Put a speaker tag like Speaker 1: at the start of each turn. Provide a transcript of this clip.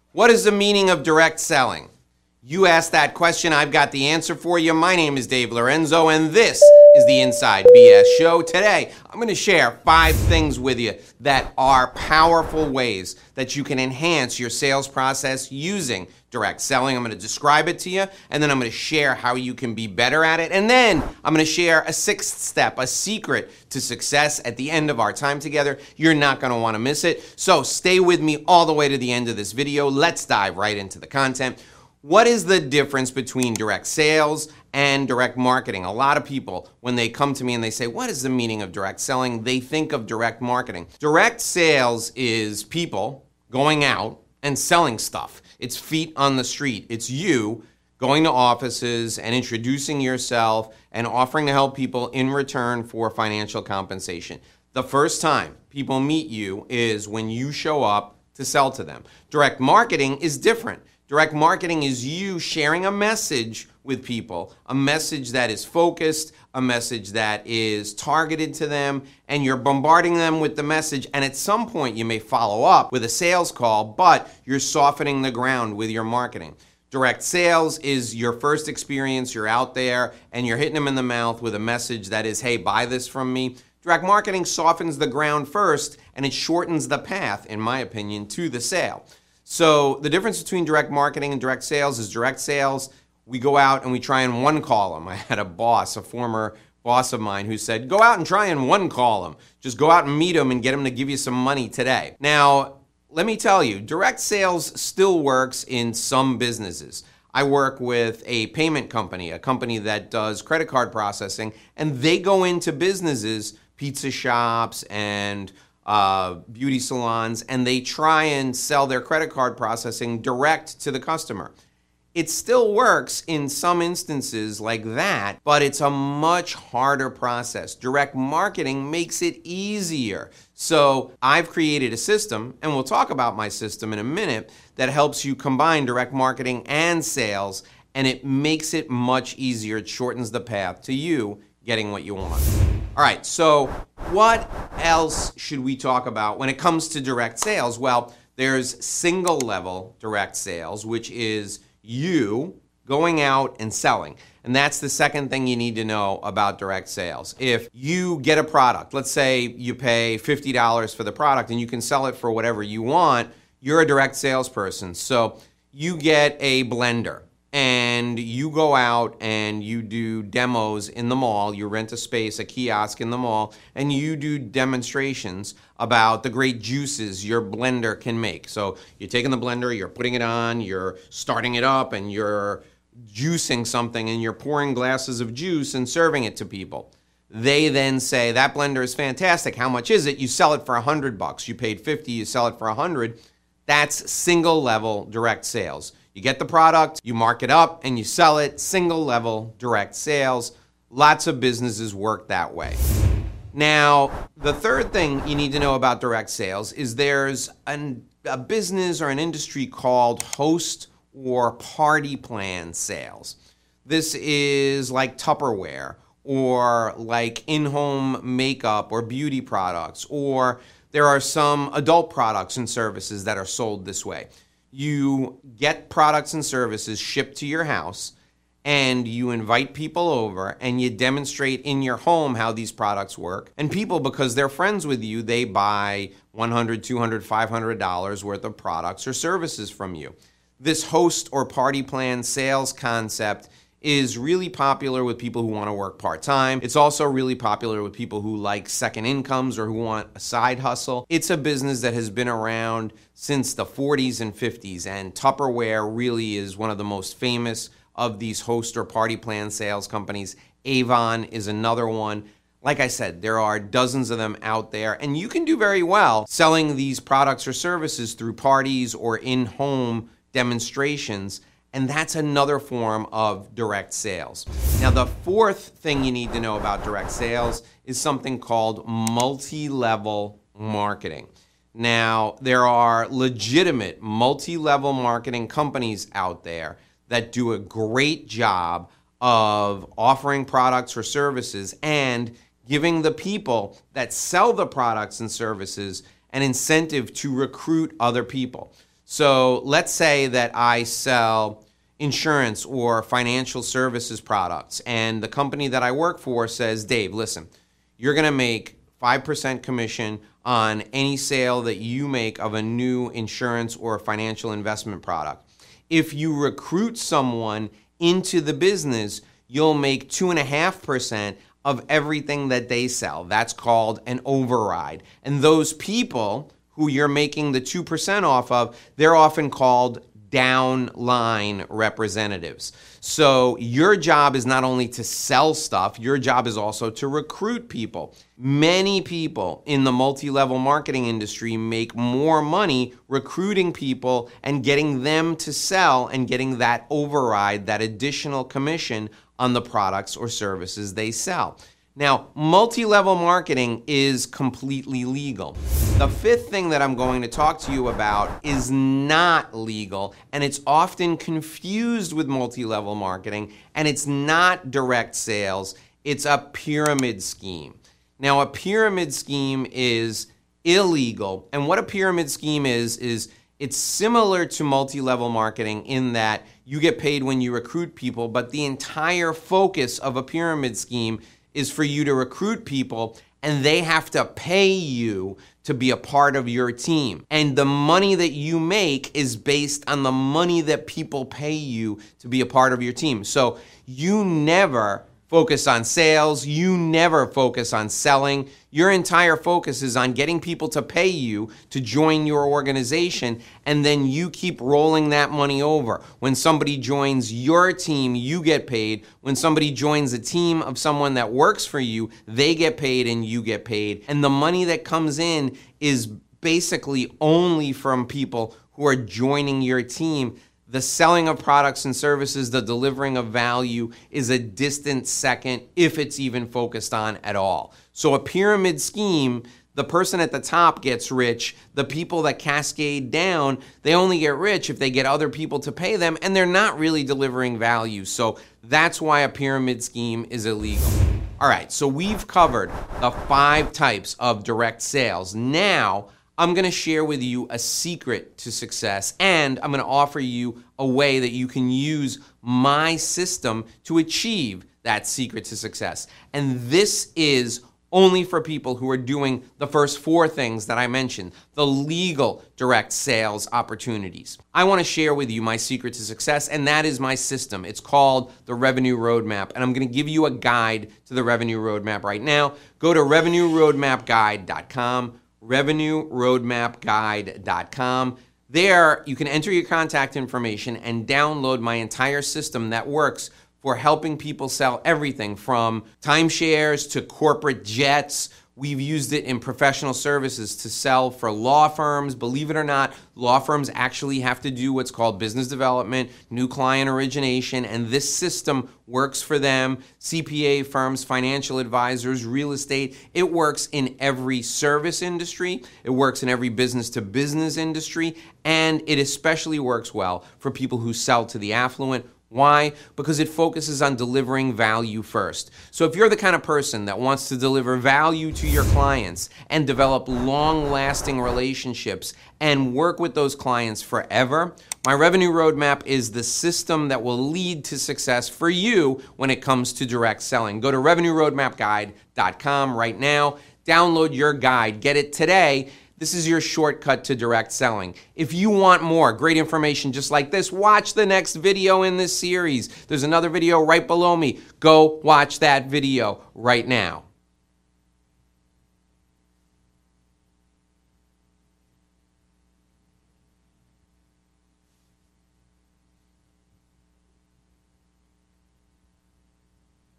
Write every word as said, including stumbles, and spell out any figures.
Speaker 1: What is the meaning of direct selling? You asked that question, I've got the answer for you. My name is Dave Lorenzo, and this is the Inside B S Show. Today, I'm going to share five things with you that are powerful ways that you can enhance your sales process using direct selling. I'm going to describe it to you, and then I'm going to share how you can be better at it. And then I'm going to share a sixth step, a secret to success at the end of our time together. You're not going to want to miss it. So stay with me all the way to the end of this video. Let's dive right into the content. What is the difference between direct sales and direct marketing? A lot of people, when they come to me and they say, what is the meaning of direct selling? They think of direct marketing. Direct sales is people going out and selling stuff. It's feet on the street. It's you going to offices and introducing yourself and offering to help people in return for financial compensation. The first time people meet you is when you show up to sell to them. Direct marketing is different. Direct marketing is you sharing a message with people, a message that is focused, a message that is targeted to them, and you're bombarding them with the message, and at some point you may follow up with a sales call, but you're softening the ground with your marketing. Direct sales is your first experience, you're out there, and you're hitting them in the mouth with a message that is, hey, buy this from me. Direct marketing softens the ground first, and it shortens the path, in my opinion, to the sale. So the difference between direct marketing and direct sales is direct sales, we go out and we try and one call them. I had a boss, a former boss of mine, who said, go out and try and one call them. Just go out and meet them and get them to give you some money today. Now, let me tell you, direct sales still works in some businesses. I work with a payment company, a company that does credit card processing, and they go into businesses, pizza shops and Uh, beauty salons, and they try and sell their credit card processing direct to the customer. It still works in some instances like that, but it's a much harder process. Direct marketing makes it easier. So I've created a system, and we'll talk about my system in a minute, that helps you combine direct marketing and sales, and it makes it much easier. It shortens the path to you getting what you want. All right, so what else should we talk about when it comes to direct sales? Well, there's single level direct sales, which is you going out and selling. And that's the second thing you need to know about direct sales. If you get a product, let's say you pay fifty dollars for the product and you can sell it for whatever you want, you're a direct salesperson. So you get a blender, and you go out and you do demos in the mall, you rent a space, a kiosk in the mall, and you do demonstrations about the great juices your blender can make. So you're taking the blender, you're putting it on, you're starting it up, and you're juicing something, and you're pouring glasses of juice and serving it to people. They then say, that blender is fantastic, how much is it? You sell it for a hundred bucks. You paid fifty, you sell it for a hundred. That's single level direct sales. You get the product, you mark it up, and you sell it. Single level direct sales. Lots of businesses work that way. Now, the third thing you need to know about direct sales is there's an, a business or an industry called host or party plan sales. This is like Tupperware, or like in-home makeup or beauty products, or there are some adult products and services that are sold this way. You get products and services shipped to your house, and you invite people over and you demonstrate in your home how these products work. And people, because they're friends with you, they buy one hundred dollars, two hundred dollars, five hundred dollars worth of products or services from you. This host or party plan sales concept is really popular with people who want to work part-time. It's also really popular with people who like second incomes or who want a side hustle. It's a business that has been around since the forties and fifties, and Tupperware really is one of the most famous of these host or party plan sales companies. Avon is another one. Like I said, there are dozens of them out there, and you can do very well selling these products or services through parties or in-home demonstrations. And that's another form of direct sales. Now, the fourth thing you need to know about direct sales is something called multi-level marketing. Now, there are legitimate multi-level marketing companies out there that do a great job of offering products or services and giving the people that sell the products and services an incentive to recruit other people. So let's say that I sell insurance or financial services products, and the company that I work for says, Dave, listen, you're going to make five percent commission on any sale that you make of a new insurance or financial investment product. If you recruit someone into the business, you'll make two point five percent of everything that they sell. That's called an override. And those people who you're making the two percent off of, they're often called downline representatives. So your job is not only to sell stuff, your job is also to recruit people. Many people in the multi-level marketing industry make more money recruiting people and getting them to sell and getting that override, that additional commission on the products or services they sell. Now, multi-level marketing is completely legal. The fifth thing that I'm going to talk to you about is not legal, and it's often confused with multi-level marketing, and it's not direct sales, it's a pyramid scheme. Now, a pyramid scheme is illegal, and what a pyramid scheme is, is it's similar to multi-level marketing in that you get paid when you recruit people, but the entire focus of a pyramid scheme is for you to recruit people, and they have to pay you to be a part of your team. And the money that you make is based on the money that people pay you to be a part of your team. So you never focus on sales, you never focus on selling. Your entire focus is on getting people to pay you to join your organization, and then you keep rolling that money over. When somebody joins your team, you get paid. When somebody joins a team of someone that works for you, they get paid and you get paid. And the money that comes in is basically only from people who are joining your team. The selling of products and services, the delivering of value is a distant second, if it's even focused on at all. So a pyramid scheme, the person at the top gets rich. The people that cascade down, they only get rich if they get other people to pay them, and they're not really delivering value. So that's why a pyramid scheme is illegal. All right, so we've covered the five types of direct sales. Now, I'm going to share with you a secret to success, and I'm going to offer you a way that you can use my system to achieve that secret to success. And this is only for people who are doing the first four things that I mentioned, the legal direct sales opportunities. I want to share with you my secret to success, and that is my system. It's called the Revenue Roadmap, and I'm going to give you a guide to the Revenue Roadmap right now. Go to revenue roadmap guide dot com. revenue roadmap guide dot com. There, you can enter your contact information and download my entire system that works for helping people sell everything from timeshares to corporate jets. We've used it in professional services to sell for law firms. Believe it or not, law firms actually have to do what's called business development, new client origination, and this system works for them. C P A firms, financial advisors, real estate. It works in every service industry. It works in every business-to-business industry, and it especially works well for people who sell to the affluent. Why? Because it focuses on delivering value first. So if you're the kind of person that wants to deliver value to your clients and develop long-lasting relationships and work with those clients forever, my Revenue Roadmap is the system that will lead to success for you when it comes to direct selling. Go to revenue roadmap guide dot com right now. Download your guide. Get it today. This is your shortcut to direct selling. If you want more great information just like this, watch the next video in this series. There's another video right below me. Go watch that video right now.